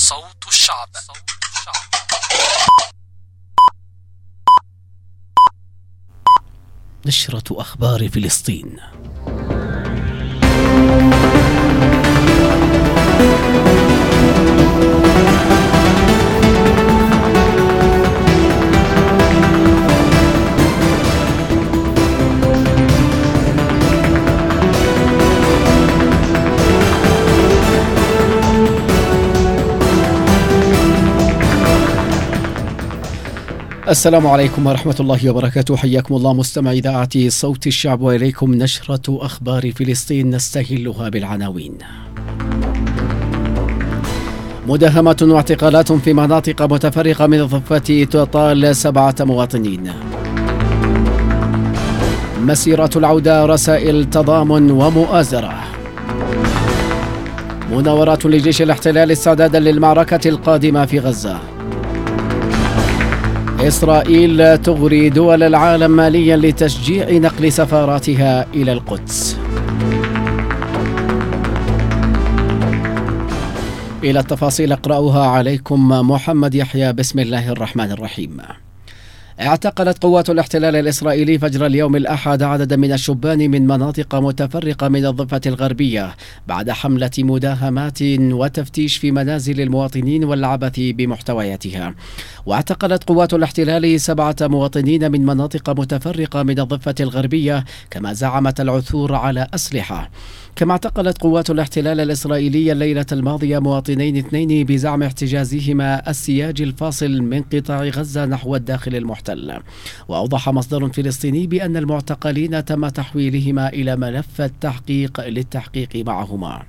صوت الشعب. نشرة أخبار فلسطين. السلام عليكم ورحمة الله وبركاته. حياكم الله مستمعي إذاعة صوت الشعب، وإليكم نشرة أخبار فلسطين نستهلها بالعناوين. مداهمة واعتقالات في مناطق متفرقة من الضفة تطال 7 مواطنين. مسيرة العودة رسائل تضامن ومؤازرة. مناورات لجيش الاحتلال استعدادا للمعركة القادمة في غزة. إسرائيل تغري دول العالم ماليا لتشجيع نقل سفاراتها إلى القدس. إلى التفاصيل أقرأها عليكم محمد يحيى. بسم الله الرحمن الرحيم. اعتقلت قوات الاحتلال الإسرائيلي فجر اليوم الأحد عددا من الشبان من مناطق متفرقة من الضفة الغربية بعد حملة مداهمات وتفتيش في منازل المواطنين والعبث بمحتوياتها. واعتقلت قوات الاحتلال 7 مواطنين من مناطق متفرقة من الضفة الغربية كما زعمت العثور على أسلحة. كما اعتقلت قوات الاحتلال الإسرائيلي الليلة الماضية مواطنين 2 بزعم احتجازهما السياج الفاصل من قطاع غزة نحو الداخل المحتل. وأوضح مصدر فلسطيني بأن المعتقلين تم تحويلهما إلى ملف التحقيق للتحقيق معهما.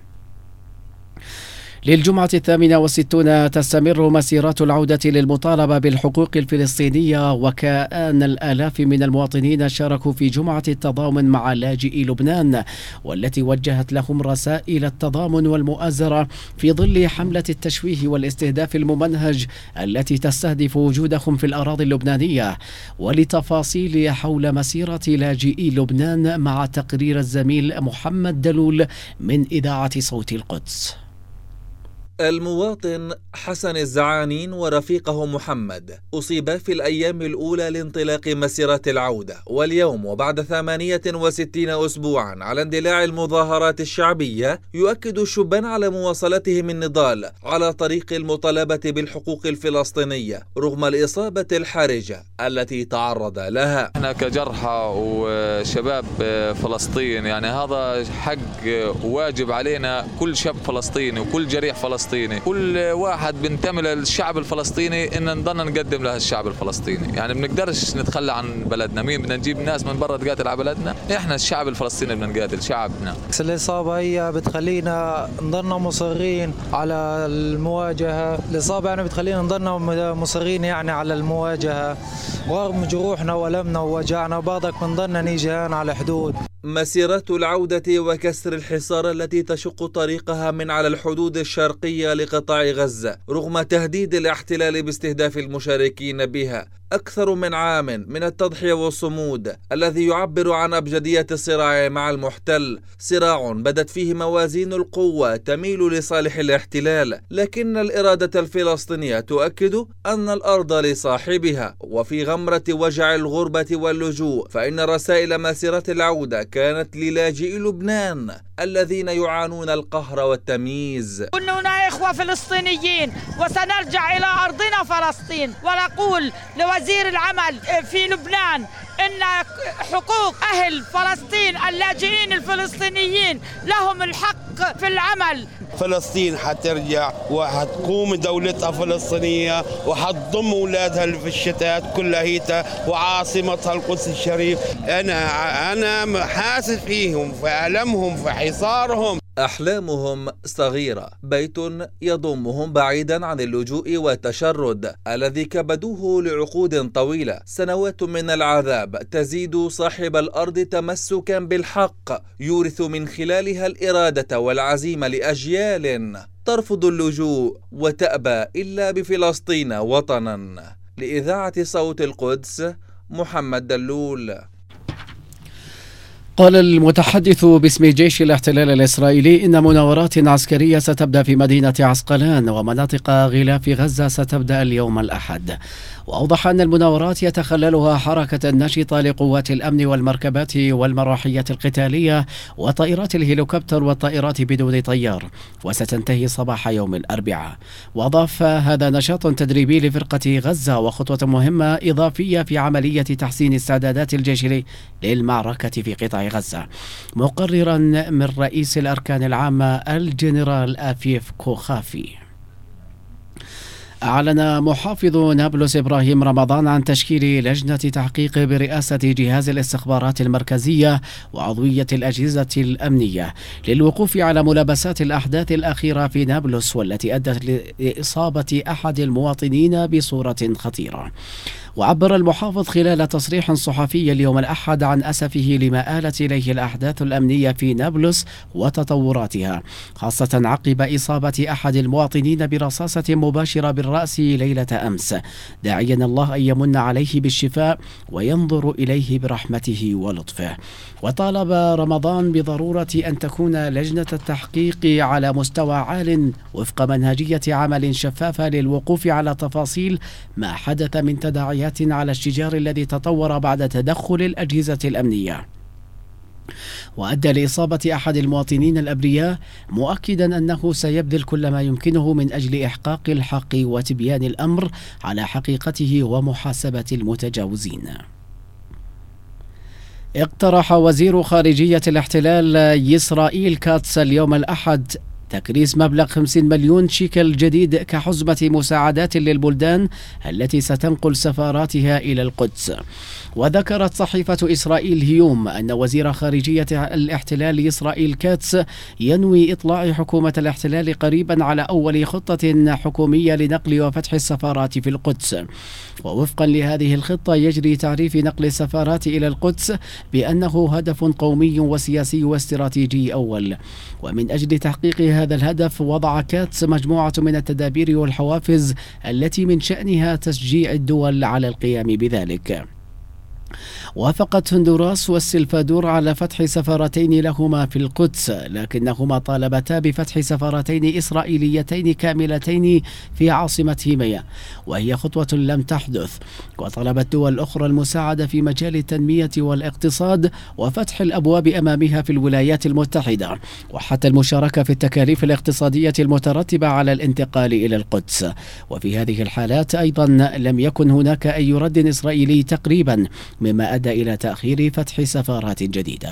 للجمعة 68 تستمر مسيرات العودة للمطالبة بالحقوق الفلسطينية، وكأن الآلاف من المواطنين شاركوا في جمعة التضامن مع لاجئي لبنان، والتي وجهت لهم رسائل التضامن والمؤازرة في ظل حملة التشويه والاستهداف الممنهج التي تستهدف وجودهم في الأراضي اللبنانية. ولتفاصيل حول مسيرة لاجئي لبنان مع تقرير الزميل محمد دلول من إذاعة صوت القدس. المواطن حسن الزعانين ورفيقه محمد أصيبا في الأيام الأولى لانطلاق مسيرة العودة، واليوم وبعد 68 أسبوعا على اندلاع المظاهرات الشعبية يؤكد الشبان على مواصلتهم النضال على طريق المطالبة بالحقوق الفلسطينية رغم الإصابة الحرجة التي تعرض لها. احنا كجرحى وشباب فلسطين يعني هذا حق واجب علينا، كل شاب فلسطيني وكل جريح فلسطيني، كل واحد بنتمي للشعب الفلسطيني ان نضلنا نقدم له الشعب الفلسطيني. يعني بنقدرش نتخلى عن بلدنا. مين بدنا نجيب ناس من برا تقاتل على بلدنا؟ احنا الشعب الفلسطيني بدنا نقاتل شعبنا. الإصابة هي بتخلينا نضلنا مصرين على المواجهة. الإصابة يعني بتخلينا نضلنا مصرين يعني على المواجهة رغم جروحنا وألمنا ووجعنا، برضك بنضلنا نيجي على الحدود. مسيرة العودة وكسر الحصار التي تشق طريقها من على الحدود الشرقية لقطاع غزة رغم تهديد الاحتلال باستهداف المشاركين بها أكثر من عام من التضحية والصمود الذي يعبر عن أبجدية الصراع مع المحتل، صراع بدت فيه موازين القوة تميل لصالح الاحتلال، لكن الإرادة الفلسطينية تؤكد أن الأرض لصاحبها. وفي غمرة وجع الغربة واللجوء فإن رسائل مسيرة العودة كانت للاجئي لبنان الذين يعانون القهر والتمييز. كنا إخوة فلسطينيين وسنرجع إلى أرضنا فلسطين، ونقول لوزير العمل في لبنان إن حقوق أهل فلسطين اللاجئين الفلسطينيين لهم الحق في العمل. فلسطين حترجع وحتقوم دولتها فلسطينية وحتضم أولادها في الشتات كلها وعاصمتها القدس الشريف. أنا حاسس فيهم، في ألمهم، في حصارهم. أحلامهم صغيرة، بيت يضمهم بعيدا عن اللجوء والتشرد الذي كبدوه لعقود طويلة. سنوات من العذاب تزيد صاحب الأرض تمسكا بالحق، يورث من خلالها الإرادة والعزيمة لأجيال ترفض اللجوء وتأبى إلا بفلسطين وطنا. لإذاعة صوت القدس محمد دلول. قال المتحدث باسم جيش الاحتلال الإسرائيلي إن مناورات عسكرية ستبدأ في مدينة عسقلان ومناطق غلاف غزة ستبدأ اليوم الأحد. وأوضح أن المناورات يتخللها حركة نشطة لقوات الأمن والمركبات والمروحية القتالية وطائرات الهليكوبتر والطائرات بدون طيار، وستنتهي صباح يوم الأربعاء. وأضاف هذا نشاط تدريبي لفرقة غزة وخطوة مهمة إضافية في عملية تحسين استعدادات الجيش للمعركة في قطاع غزة، مقررا من رئيس الأركان العامة الجنرال آفيف كوخافي. أعلن محافظ نابلس إبراهيم رمضان عن تشكيل لجنة تحقيق برئاسة جهاز الاستخبارات المركزية وعضوية الأجهزة الأمنية للوقوف على ملابسات الأحداث الأخيرة في نابلس والتي أدت لإصابة أحد المواطنين بصورة خطيرة. وعبر المحافظ خلال تصريح صحفي اليوم الأحد عن أسفه لما آلت إليه الأحداث الأمنية في نابلس وتطوراتها، خاصة عقب إصابة أحد المواطنين برصاصة مباشرة بالرأس ليلة أمس، داعيا الله أن يمن عليه بالشفاء وينظر إليه برحمته ولطفه. وطالب رمضان بضرورة أن تكون لجنة التحقيق على مستوى عال وفق منهجية عمل شفافة للوقوف على تفاصيل ما حدث من تداعيات على الشجار الذي تطور بعد تدخل الأجهزة الأمنية وأدى لإصابة أحد المواطنين الأبرياء، مؤكدا أنه سيبذل كل ما يمكنه من أجل إحقاق الحق وتبيان الأمر على حقيقته ومحاسبة المتجاوزين. اقترح وزير خارجية الاحتلال إسرائيل كاتس اليوم الأحد تكريس مبلغ 50 مليون شيكل جديد كحزمة مساعدات للبلدان التي ستنقل سفاراتها إلى القدس. وذكرت صحيفة إسرائيل هيوم أن وزير خارجية الاحتلال إسرائيل كاتس ينوي إطلاع حكومة الاحتلال قريبا على أول خطة حكومية لنقل وفتح السفارات في القدس. ووفقا لهذه الخطة يجري تعريف نقل السفارات إلى القدس بأنه هدف قومي وسياسي واستراتيجي أول. ومن أجل تحقيق هذا الهدف وضع كاتس مجموعة من التدابير والحوافز التي من شأنها تشجيع الدول على القيام بذلك. وافقت هندوراس والسلفادور على فتح سفارتين لهما في القدس، لكنهما طالبتا بفتح سفارتين إسرائيليتين كاملتين في عاصمتهما، وهي خطوة لم تحدث. وطلبت دول أخرى المساعدة في مجال التنمية والاقتصاد وفتح الأبواب أمامها في الولايات المتحدة، وحتى المشاركة في التكاليف الاقتصادية المترتبة على الانتقال إلى القدس. وفي هذه الحالات أيضا لم يكن هناك أي رد إسرائيلي تقريبا، مما أدى إلى تأخير فتح سفارات جديدة.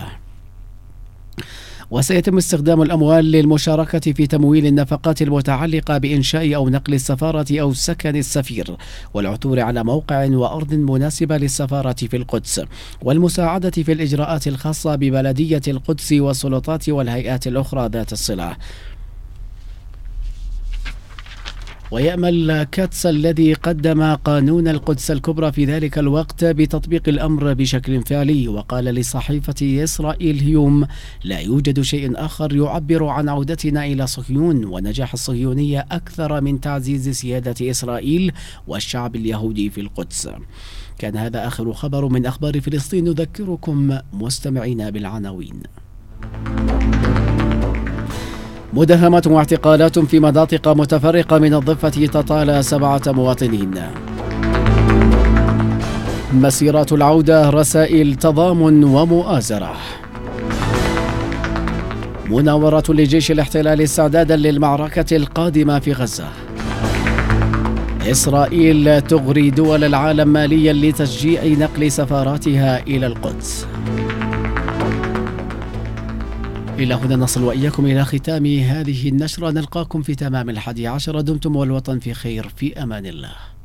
وسيتم استخدام الأموال للمشاركة في تمويل النفقات المتعلقة بإنشاء أو نقل السفارة أو سكن السفير، والعثور على موقع وأرض مناسبة للسفارة في القدس، والمساعدة في الإجراءات الخاصة ببلدية القدس والسلطات والهيئات الأخرى ذات الصلة. ويأمل كاتس الذي قدم قانون القدس الكبرى في ذلك الوقت بتطبيق الأمر بشكل فعلي. وقال لصحيفة إسرائيل هيوم: لا يوجد شيء آخر يعبر عن عودتنا إلى صهيون ونجاح الصهيونية أكثر من تعزيز سيادة إسرائيل والشعب اليهودي في القدس. كان هذا آخر خبر من أخبار فلسطين. نذكركم مستمعينا بالعناوين: مداهمات واعتقالات في مناطق متفرقة من الضفة تطال 7 مواطنين. مسيرات العودة رسائل تضامن ومؤازرة. مناورة لجيش الاحتلال استعدادا للمعركة القادمة في غزة. إسرائيل تغري دول العالم ماليا لتشجيع نقل سفاراتها إلى القدس. إلى هنا نصل وإياكم إلى ختام هذه النشرة. نلقاكم في تمام 11. دمتم والوطن في خير، في أمان الله.